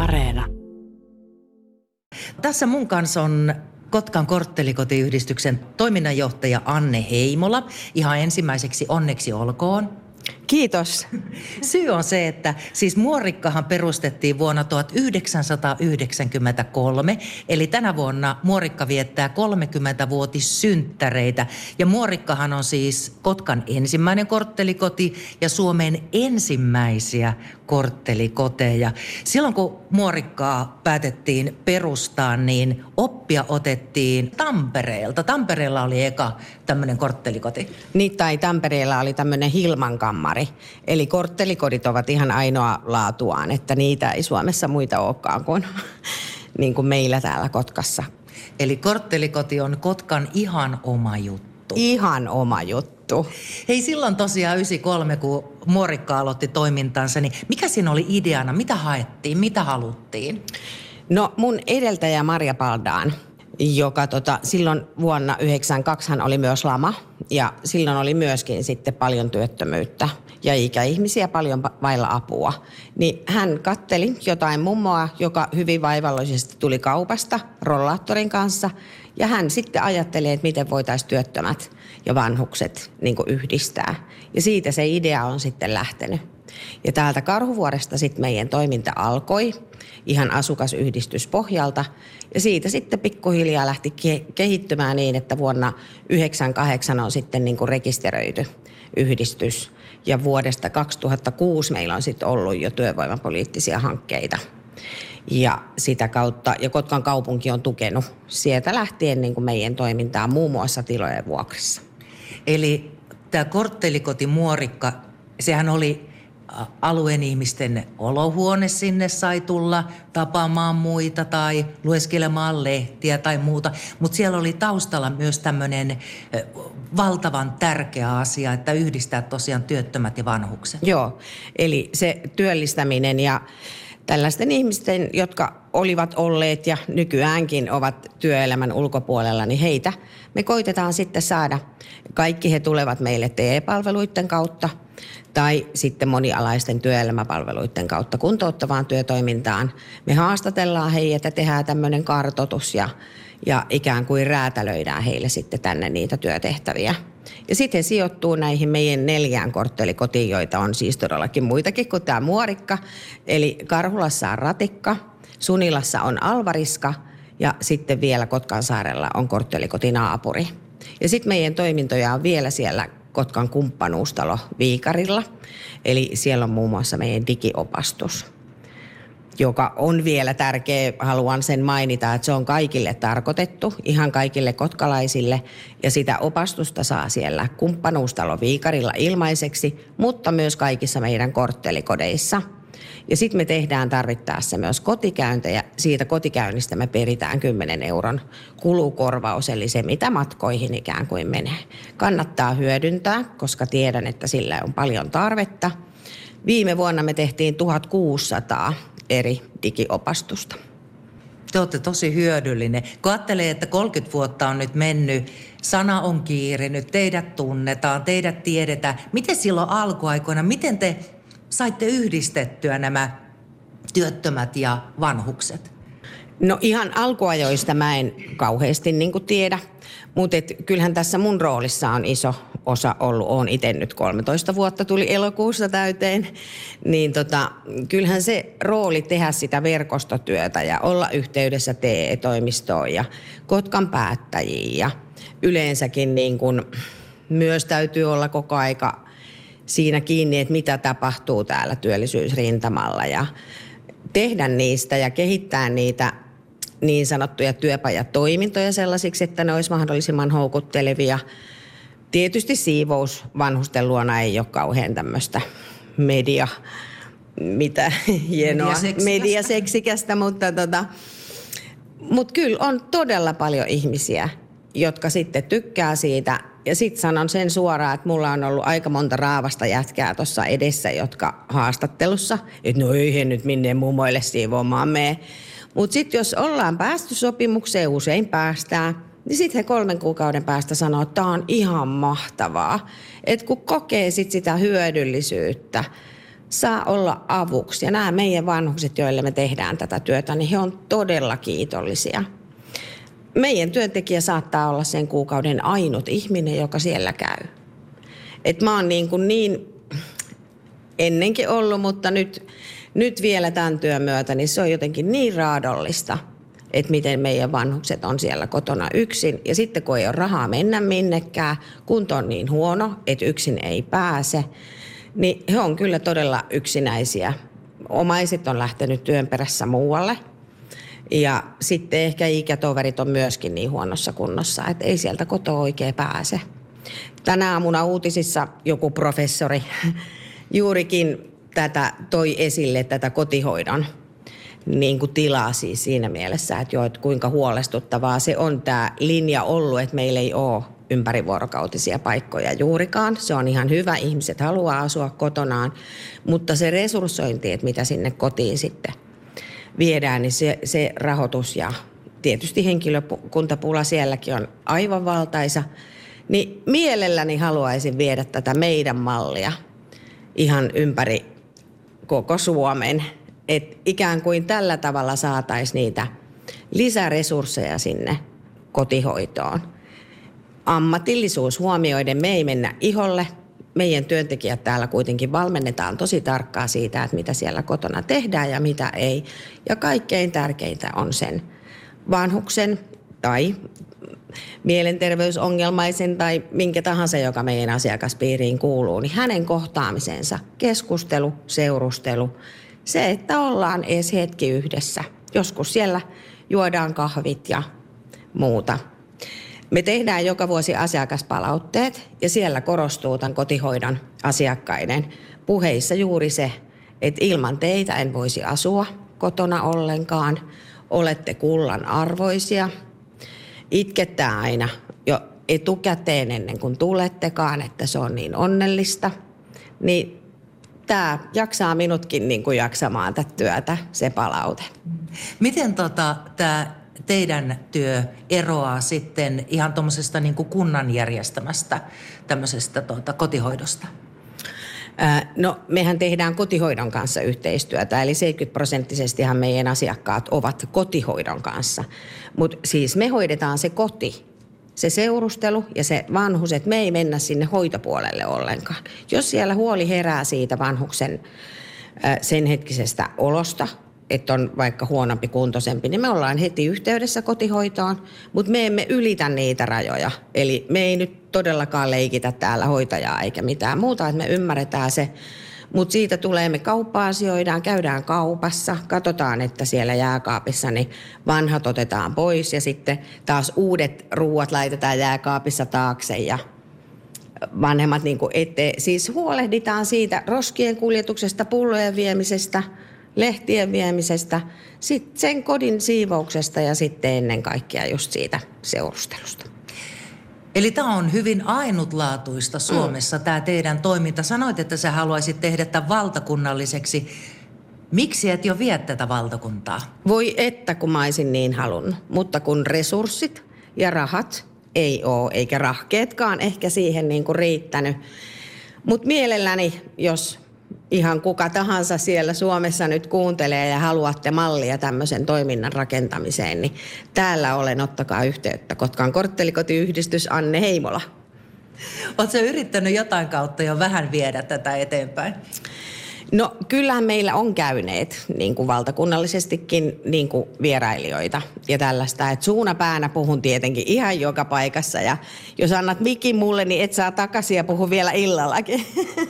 Areena. Tässä mun kanssa on Kotkan korttelikotiyhdistyksen toiminnanjohtaja Anne Heimola. Ihan ensimmäiseksi onneksi olkoon. Kiitos. Syy on se, että siis Muorikkahan perustettiin vuonna 1993, eli tänä vuonna Muorikka viettää 30-vuotissynttäreitä. Ja Muorikkahan on siis Kotkan ensimmäinen korttelikoti ja Suomen ensimmäisiä korttelikoteja. Silloin kun Muorikkaa päätettiin perustaa, niin oppia otettiin Tampereelta. Tampereella oli eka tämmöinen korttelikoti. Niin, tai Tampereella oli tämmöinen Hilman-kammari. Eli korttelikodit ovat ihan ainoa laatuaan, että niitä ei Suomessa muita olekaan kuin, niin kuin meillä täällä Kotkassa. Eli korttelikoti on Kotkan ihan oma juttu. Ihan oma juttu. Hei, silloin tosiaan 93, kun Muorikka aloitti toimintansa, niin mikä siinä oli ideana? Mitä haettiin? Mitä haluttiin? No mun edeltäjä Marja Paldaan, joka silloin vuonna 1992 hän oli myös lama ja silloin oli myöskin sitten paljon työttömyyttä ja ikäihmisiä paljon vailla apua. Niin hän katteli jotain mummoa, joka hyvin vaivalloisesti tuli kaupasta rollaattorin kanssa ja hän sitten ajatteli, että miten voitaisiin työttömät ja vanhukset niin kuin yhdistää. Ja siitä se idea on sitten lähtenyt. Ja täältä Karhuvuoresta sitten meidän toiminta alkoi ihan asukasyhdistyspohjalta. Ja siitä sitten pikkuhiljaa lähti kehittymään niin, että vuonna 1998 on sitten niin kuin rekisteröity yhdistys. Ja vuodesta 2006 meillä on sitten ollut jo työvoimapoliittisia hankkeita. Ja sitä kautta, ja Kotkan kaupunki on tukenut sieltä lähtien niin kuin meidän toimintaa muun muassa tilojen vuokrissa. Eli tämä korttelikoti Muorikka, sehän oli alueen ihmisten olohuone, sinne sai tulla tapaamaan muita tai lueskelemaan lehtiä tai muuta. Mutta siellä oli taustalla myös tämmöinen valtavan tärkeä asia, että yhdistää tosiaan työttömät ja vanhukset. Joo, eli se työllistäminen ja tällaisten ihmisten, jotka olivat olleet ja nykyäänkin ovat työelämän ulkopuolella, niin heitä me koitetaan sitten saada. Kaikki he tulevat meille TE-palveluiden kautta tai sitten monialaisten työelämäpalveluiden kautta kuntouttavaan työtoimintaan. Me haastatellaan heidät ja tehdään tämmöinen kartoitus ja ikään kuin räätälöidään heille sitten tänne niitä työtehtäviä. Ja sitten he sijoittuu näihin meidän 4 korttelikotiin, joita on siis todellakin muitakin kuin tämä Muorikka. Eli Karhulassa on Ratikka, Sunilassa on Alvariska ja sitten vielä Kotkansaarella on korttelikoti Naapuri. Ja sitten meidän toimintoja on vielä siellä Kotkan kumppanuustalo Viikarilla. Eli siellä on muun muassa meidän digiopastus, joka on vielä tärkeä, haluan sen mainita, että se on kaikille tarkoitettu, ihan kaikille kotkalaisille. Ja sitä opastusta saa siellä kumppanuustalo Viikarilla ilmaiseksi, mutta myös kaikissa meidän korttelikodeissa. Ja sitten me tehdään tarvittaessa myös kotikäyntejä. Siitä kotikäynnistä me peritään 10 euron kulukorvaus, eli se mitä matkoihin ikään kuin menee. Kannattaa hyödyntää, koska tiedän, että sillä on paljon tarvetta. Viime vuonna me tehtiin 1600 eri digiopastusta. Te olette tosi hyödyllinen. Kun ajattelee, että 30 vuotta on nyt mennyt, sana on kiirinyt, teidät tunnetaan, teidät tiedetään. Miten silloin alkuaikoina, miten te saitte yhdistettyä nämä työttömät ja vanhukset? No ihan alkuajoista mä en kauheasti niin kuin tiedä, mutta kyllähän tässä mun roolissa on iso osa ollut. Olen itse nyt 13 vuotta, tuli elokuussa täyteen, niin kyllähän se rooli tehdä sitä verkostotyötä ja olla yhteydessä TE-toimistoon ja Kotkan päättäjiin ja yleensäkin niin kuin myös täytyy olla koko aika siinä kiinni, että mitä tapahtuu täällä työllisyysrintamalla ja tehdä niistä ja kehittää niitä niin sanottuja työpajatoimintoja sellaisiksi, että ne olisi mahdollisimman houkuttelevia. Tietysti siivous vanhusten luona ei ole kauhean tämmöistä mediaseksikästä, mutta kyllä on todella paljon ihmisiä, jotka sitten tykkää siitä. Ja sitten sanon sen suoraan, että mulla on ollut aika monta raavasta jätkää tuossa edessä, jotka haastattelussa, että no ei he nyt minne mummoille siivoamaan mene. Mutta sitten jos ollaan päästy sopimukseen, usein päästään, niin sitten he 3 kuukauden päästä sanoo, että tämä on ihan mahtavaa. Että kun kokee sit sitä hyödyllisyyttä saa olla avuksi. Ja nämä meidän vanhukset, joille me tehdään tätä työtä, niin he on todella kiitollisia. Meidän työntekijä saattaa olla sen kuukauden ainut ihminen, joka siellä käy. Et mä oon niin ennenkin ollut, mutta nyt vielä tämän työn myötä, niin se on jotenkin niin raadollista, että miten meidän vanhukset on siellä kotona yksin. Ja sitten kun ei ole rahaa mennä minnekään, kunto on niin huono, että yksin ei pääse, niin he on kyllä todella yksinäisiä. Omaiset on lähtenyt työn perässä muualle. Ja sitten ehkä ikätoverit on myöskin niin huonossa kunnossa, että ei sieltä kotoa oikein pääse. Tänä aamuna uutisissa joku professori juurikin toi esille tätä kotihoidon niin kuin tilaa siis siinä mielessä, että kuinka huolestuttavaa se on tämä linja ollut, että meillä ei ole ympärivuorokautisia paikkoja juurikaan. Se on ihan hyvä, ihmiset haluaa asua kotonaan, mutta se resurssointi, että mitä sinne kotiin sitten viedään, niin se rahoitus ja tietysti henkilökuntapula sielläkin on aivan valtaisa. Niin mielelläni haluaisin viedä tätä meidän mallia ihan ympäri koko Suomen. Että ikään kuin tällä tavalla saataisiin niitä lisäresursseja sinne kotihoitoon. Ammatillisuus huomioiden me ei mennä iholle. Meidän työntekijät täällä kuitenkin valmennetaan tosi tarkkaa siitä, että mitä siellä kotona tehdään ja mitä ei. Ja kaikkein tärkeintä on sen vanhuksen tai mielenterveysongelmaisen tai minkä tahansa, joka meidän asiakaspiiriin kuuluu, niin hänen kohtaamisensa, keskustelu, seurustelu, se, että ollaan edes hetki yhdessä. Joskus siellä juodaan kahvit ja muuta. Me tehdään joka vuosi asiakaspalautteet ja siellä korostuu tämän kotihoidon asiakkaiden puheissa juuri se, että ilman teitä en voisi asua kotona ollenkaan. Olette kullan arvoisia. Itketään aina jo etukäteen ennen kuin tulettekaan, että se on niin onnellista. Niin tämä jaksaa minutkin niin kuin jaksamaan tätä työtä, se palaute. Miten tämä teidän työ eroaa sitten ihan tuommoisesta niin kuin kunnan järjestämästä tämmöisestä kotihoidosta? No, mehän tehdään kotihoidon kanssa yhteistyötä, eli 70% meidän asiakkaat ovat kotihoidon kanssa. Mutta siis me hoidetaan se koti, se seurustelu ja se vanhus, että me ei mennä sinne hoitopuolelle ollenkaan. Jos siellä huoli herää siitä vanhuksen sen hetkisestä olosta, että on vaikka huonompi kuntoisempi, niin me ollaan heti yhteydessä kotihoitoon, mutta me emme ylitä niitä rajoja. Eli me ei nyt todellakaan leikitä täällä hoitajaa eikä mitään muuta, että me ymmärretään se. Mutta siitä tulee, me kauppa-asioidaan, käydään kaupassa, katsotaan, että siellä jääkaapissa niin vanhat otetaan pois ja sitten taas uudet ruuat laitetaan jääkaapissa taakse ja vanhemmat niin kuin eteen. Siis huolehditaan siitä roskien kuljetuksesta, pullojen viemisestä, lehtien viemisestä, sitten sen kodin siivouksesta ja sitten ennen kaikkea just siitä seurustelusta. Eli tämä on hyvin ainutlaatuista Suomessa, tämä teidän toiminta. Sanoit, että sä haluaisit tehdä tämän valtakunnalliseksi. Miksi et jo vie tätä valtakuntaa? Voi että, kun mä olisin niin halunnut. Mutta kun resurssit ja rahat ei ole, eikä rahkeetkaan ehkä siihen niin kuin riittänyt. Mutta mielelläni, jos ihan kuka tahansa siellä Suomessa nyt kuuntelee ja haluatte mallia tämmöisen toiminnan rakentamiseen, niin täällä olen, ottakaa yhteyttä. Kotkan korttelikotiyhdistys Anne Heimola. Oletko yrittänyt jotain kautta jo vähän viedä tätä eteenpäin? No kyllähän meillä on käyneet niin kuin valtakunnallisestikin niin kuin vierailijoita ja tällaista. Että suuna päänä puhun tietenkin ihan joka paikassa ja jos annat mikin mulle, niin et saa takaisin ja puhu vielä illallakin.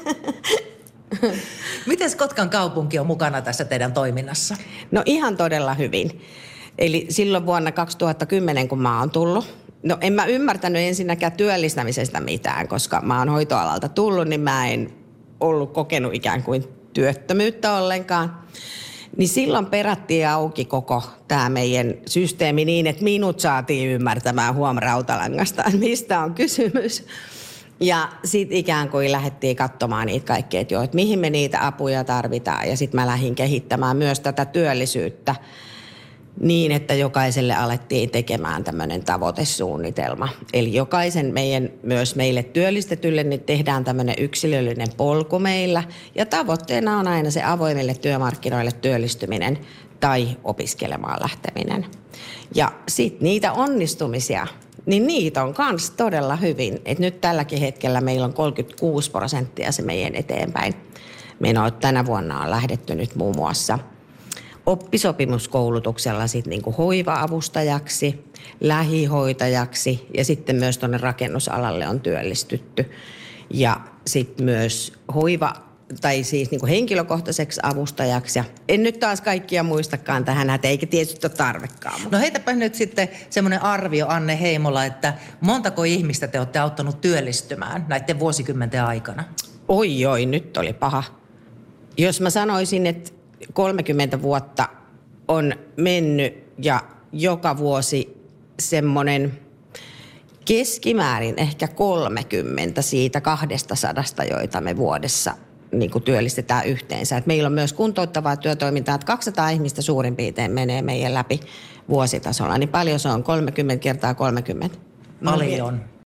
Miten Kotkan kaupunki on mukana tässä teidän toiminnassa? No ihan todella hyvin. Eli silloin vuonna 2010, kun mä oon tullut, no en mä ymmärtänyt ensinnäkään työllistämisestä mitään, koska mä oon hoitoalalta tullut, niin mä en ollut kokenut ikään kuin työttömyyttä ollenkaan. Niin silloin perattiin auki koko tämä meidän systeemi niin, että minut saatiin ymmärtämään Rautalangasta, mistä on kysymys. Ja sitten ikään kuin lähdettiin katsomaan niitä kaikkea, että mihin me niitä apuja tarvitaan. Ja sitten mä lähdin kehittämään myös tätä työllisyyttä niin, että jokaiselle alettiin tekemään tämmöinen tavoitesuunnitelma. Eli jokaisen myös meille työllistetylle, niin tehdään tämmöinen yksilöllinen polku meillä. Ja tavoitteena on aina se avoimille työmarkkinoille työllistyminen tai opiskelemaan lähteminen. Ja sitten niitä onnistumisia, niin niitä on myös todella hyvin. Et nyt tälläkin hetkellä meillä on 36% se meidän eteenpäin. Meillä tänä vuonna on lähdetty nyt muun muassa oppisopimuskoulutuksella niinku hoiva-avustajaksi, lähihoitajaksi ja sitten myös tuonne rakennusalalle on työllistytty. Ja sitten myös niinku henkilökohtaiseksi avustajaksi. Ja en nyt taas kaikkia muistakaan tähän, että eikä tietysti ole tarvekaan. No heitäpä nyt sitten semmoinen arvio, Anne Heimola, että montako ihmistä te olette auttanut työllistymään näiden vuosikymmenten aikana? Oi, nyt oli paha. Jos mä sanoisin, että 30 vuotta on mennyt ja joka vuosi semmoinen keskimäärin ehkä 30 siitä 200, joita me vuodessa niin kuin työllistetään yhteensä. Et meillä on myös kuntouttavaa työtoimintaa, että 200 ihmistä suurin piirtein menee meidän läpi vuositasolla. Niin paljon se on? 30 kertaa 30. Paljon.